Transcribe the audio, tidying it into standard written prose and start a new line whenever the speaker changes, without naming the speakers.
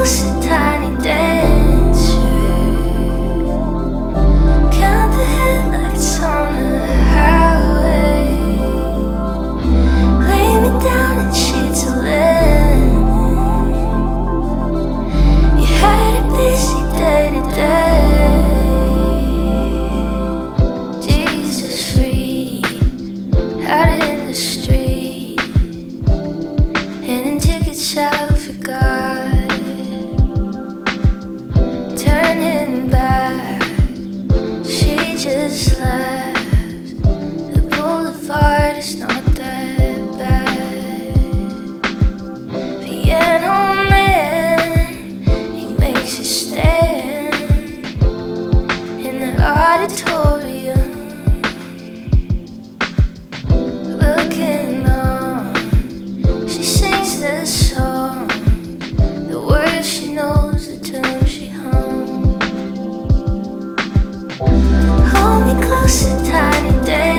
close, a tiny dancer. Count the headlights on the highway. Lay me down in sheets of linen. You had a busy day today. Jesus free, out in the street, handing tickets out for God. Turning back, she just laughed. The boulevard is not that bad. Piano man, he makes you stand in the auditorium, looking on. She sings the song, the words she knows, the tune she hums. Hold me close, a tiny day.